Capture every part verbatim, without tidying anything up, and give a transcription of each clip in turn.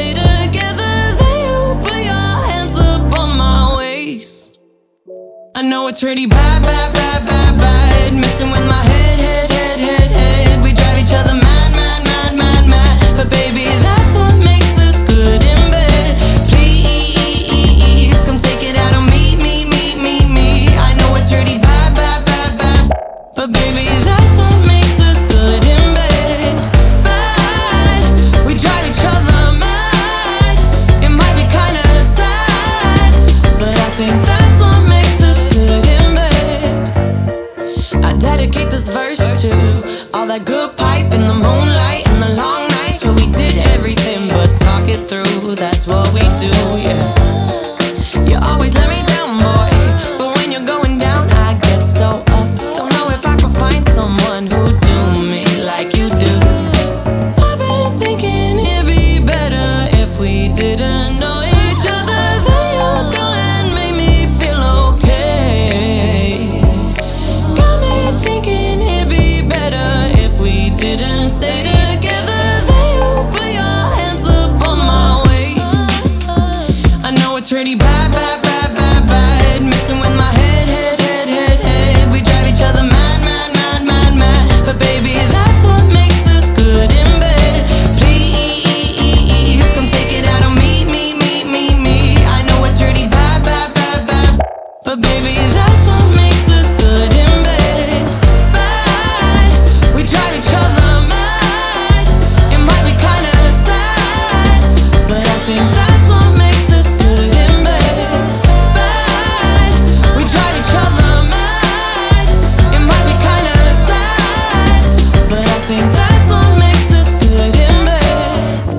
stay together, then you put your hands up on my waist. I know it's really bad, bad, bad, bad, bad, messing with my head, head, head, head, head. We drive each other mad, mad, mad, mad, mad, but baby, that's what makes us good in bed. Please, come take it out on me, me, me, me, me. I know it's really bad, bad, bad, bad, but baby, that's what makes us good in bed. Bad, we drive each other mad. It might be kinda sad, but I think that's what makes us good in bed. I dedicate this verse to all that good pipe in the moonlight and the long nights where we did everything but talk it through. That's what we do, yeah. You always let me down, boy, but when you're going down, I get so up. Don't know if I could find someone who'd do me like you do. I've been thinking it'd be better if we didn't know each other. Then you go and make me feel okay. Got me thinking it'd be better if we didn't stay together. Then you put your hands up on my waist. I know it's really bad, bad, bad, bad, bad, messing with my head, head, head, head, head. We drive each other mad, mad, mad, mad, mad, but baby, that's what makes us good in bed. Please, come take it out on me, me, me, me, me. I know it's really bad, bad, bad, bad, but baby, that's what makes us good in bed. Bad, we drive each other mad. It might be kinda sad, but I think that's what makes us good in bed. Bad, we drive each other mad. It might be kinda sad, but I think that's what makes us good in bed.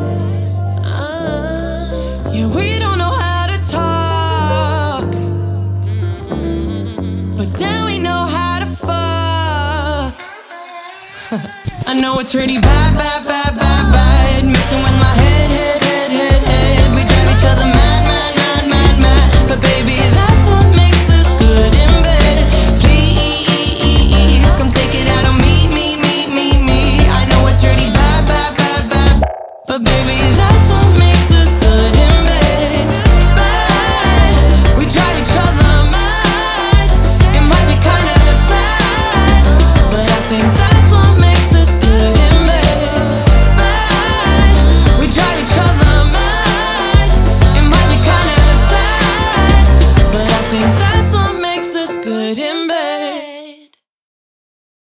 Ah, yeah, we don't know how to talk, but then we know how to fuck. I know it's really bad, bad, bad, bad, bad, messing with my head.